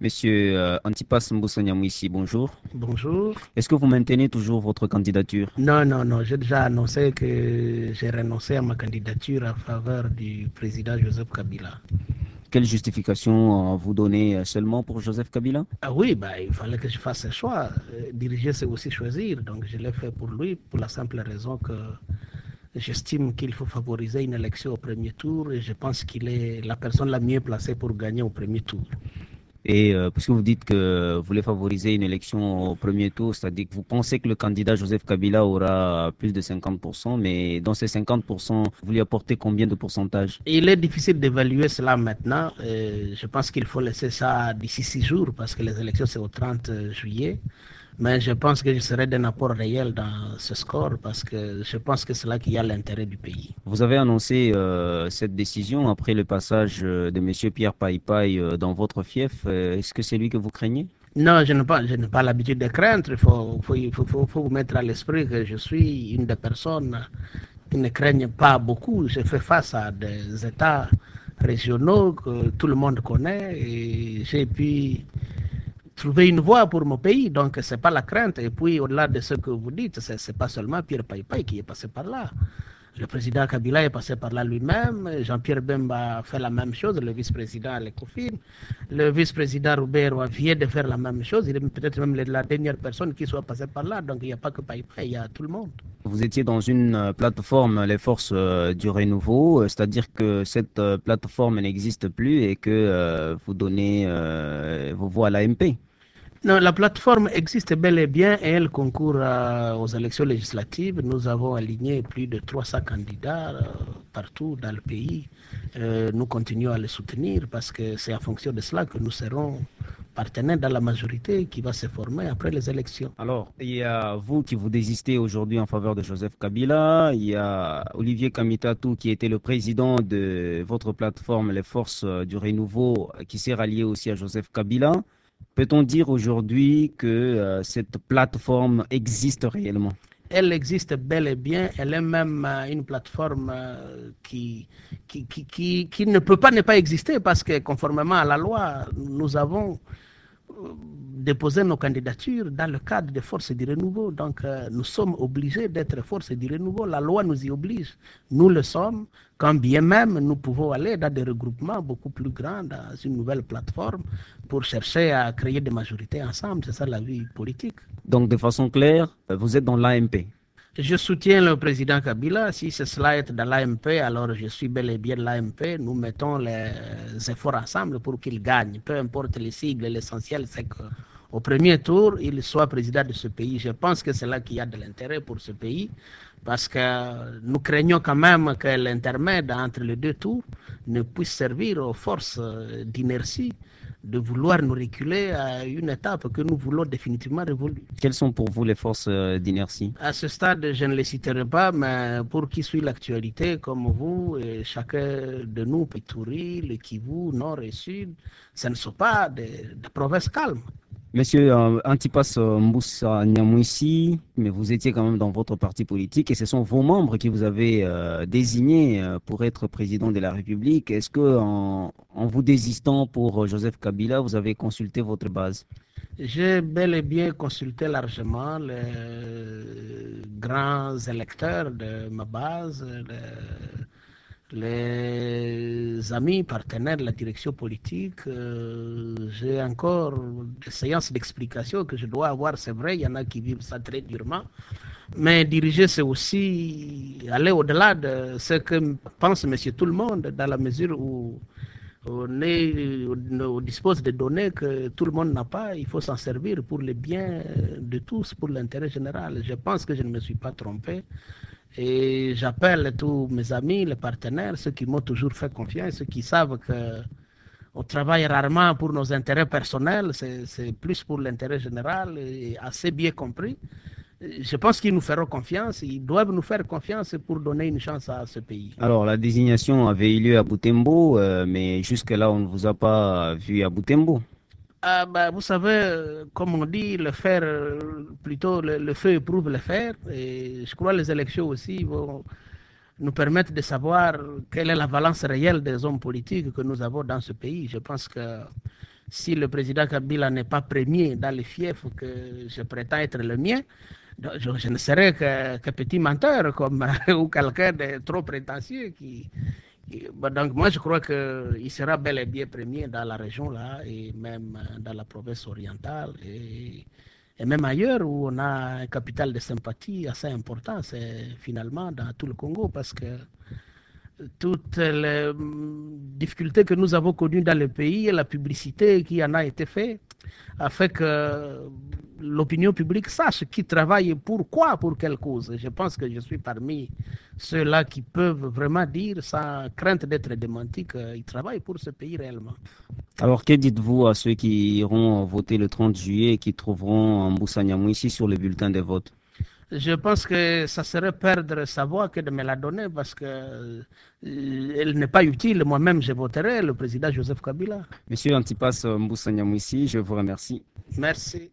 Monsieur Antipas Mboussanyamouissi, bonjour. Bonjour. Est-ce que vous maintenez toujours votre candidature? Non, non, non, j'ai déjà annoncé que j'ai renoncé à ma candidature en faveur du président Joseph Kabila. Quelle justification vous donnez seulement pour Joseph Kabila? Ah oui, bah, il fallait que je fasse un choix. Diriger, c'est aussi choisir. Donc je l'ai fait pour lui, pour la simple raison que j'estime qu'il faut favoriser une élection au premier tour et je pense qu'il est la personne la mieux placée pour gagner au premier tour. Et puisque vous dites que vous voulez favoriser une élection au premier tour, c'est-à-dire que vous pensez que le candidat Joseph Kabila aura plus de 50%, mais dans ces 50%, vous lui apportez combien de pourcentage? Il est difficile d'évaluer cela maintenant. Je pense qu'il faut laisser ça d'ici 6 jours parce que les élections c'est au 30 juillet. Mais je pense que je serai d'un apport réel dans ce score parce que je pense que c'est là qu'il y a l'intérêt du pays. Vous avez annoncé cette décision après le passage de Monsieur Pierre Païpaï dans votre fief. Est-ce que c'est lui que vous craignez? Non, je n'ai pas l'habitude de craindre. Il faut vous mettre à l'esprit que je suis une des personnes qui ne craignent pas beaucoup. Je fais face à des États régionaux que tout le monde connaît et j'ai pu trouver une voie pour mon pays. Donc, ce n'est pas la crainte. Et puis, au-delà de ce que vous dites, ce n'est pas seulement Pierre Païpaï qui est passé par là. Le président Kabila est passé par là lui-même. Jean-Pierre Bemba a fait la même chose, le vice-président à l'ECOFIN. Le vice-président Roubert vient de faire la même chose. Il est peut-être même la dernière personne qui soit passée par là. Donc, il n'y a pas que Païpaï, il y a tout le monde. Vous étiez dans une plateforme, les forces du renouveau, c'est-à-dire que cette plateforme n'existe plus et que vous donnez vos voix à l'AMP. Non, la plateforme existe bel et bien et elle concourt aux élections législatives. Nous avons aligné plus de 300 candidats partout dans le pays. Nous continuons à les soutenir parce que c'est en fonction de cela que nous serons partenaires dans la majorité qui va se former après les élections. Alors, il y a vous qui vous désistez aujourd'hui en faveur de Joseph Kabila, il y a Olivier Kamitatou qui était le président de votre plateforme, les forces du renouveau, qui s'est rallié aussi à Joseph Kabila. Peut-on dire aujourd'hui que cette plateforme existe réellement? Elle existe bel et bien. Elle est même une plateforme qui ne peut pas ne pas exister parce que conformément à la loi, nous avons déposer nos candidatures dans le cadre des forces du renouveau. Donc, nous sommes obligés d'être forces du renouveau. La loi nous y oblige. Nous le sommes, quand bien même nous pouvons aller dans des regroupements beaucoup plus grands, dans une nouvelle plateforme, pour chercher à créer des majorités ensemble. C'est ça la vie politique. Donc, de façon claire, vous êtes dans l'AMP. Je soutiens le président Kabila. Si c'est cela être dans l'AMP, alors je suis bel et bien de l'AMP. Nous mettons les efforts ensemble pour qu'il gagne. Peu importe les sigles, l'essentiel c'est qu'au premier tour, il soit président de ce pays. Je pense que c'est là qu'il y a de l'intérêt pour ce pays parce que nous craignons quand même que l'intermède entre les deux tours ne puisse servir aux forces d'inertie de vouloir nous reculer à une étape que nous voulons définitivement révolue. Quelles sont pour vous les forces d'inertie? À ce stade, je ne les citerai pas, mais pour qui suit l'actualité, comme vous, et chacun de nous, Pituri, le Kivu, Nord et Sud, ce ne sont pas des provinces calmes. Monsieur Antipas Mboussa Nyamouissi, mais vous étiez quand même dans votre parti politique et ce sont vos membres qui vous avez désigné pour être président de la République. Est-ce que en vous désistant pour Joseph Kabila, vous avez consulté votre base? J'ai bel et bien consulté largement les grands électeurs de ma base, les amis, partenaires de la direction politique. J'ai encore des séances d'explication que je dois avoir, c'est vrai, il y en a qui vivent ça très durement. Mais diriger, c'est aussi aller au-delà de ce que pense monsieur tout le monde, dans la mesure où on dispose de données que tout le monde n'a pas. Il faut s'en servir pour le bien de tous, pour l'intérêt général. Je pense que je ne me suis pas trompé. Et j'appelle tous mes amis, les partenaires, ceux qui m'ont toujours fait confiance, ceux qui savent que on travaille rarement pour nos intérêts personnels, c'est plus pour l'intérêt général et assez bien compris. Je pense qu'ils nous feront confiance, ils doivent nous faire confiance pour donner une chance à ce pays. Alors, la désignation avait eu lieu à Butembo, mais jusque-là, on ne vous a pas vu à Butembo. Ah, bah, vous savez, comme on dit, le fer, plutôt le feu éprouve le fer. Et je crois que les élections aussi vont nous permettre de savoir quelle est la valence réelle des hommes politiques que nous avons dans ce pays. Je pense que si le président Kabila n'est pas premier dans les fiefs que je prétends être le mien, je ne serai que petit menteur comme, ou quelqu'un de trop prétentieux donc moi je crois qu'il sera bel et bien premier dans la région là et même dans la province orientale et même ailleurs où on a un capital de sympathie assez important, c'est finalement dans tout le Congo parce que toutes les difficultés que nous avons connues dans le pays et la publicité qui en a été faite a fait que l'opinion publique sache qui travaille pourquoi, pour quelle cause. Je pense que je suis parmi ceux-là qui peuvent vraiment dire sans crainte d'être démenti qu'ils travaillent pour ce pays réellement. Alors, que dites-vous à ceux qui iront voter le 30 juillet et qui trouveront Mbusa Nyamwisi sur le bulletin de vote? Je pense que ça serait perdre sa voix que de me la donner parce que elle n'est pas utile. Moi-même, je voterai le président Joseph Kabila. Monsieur Antipas Mbusa Nyamwisi, je vous remercie. Merci.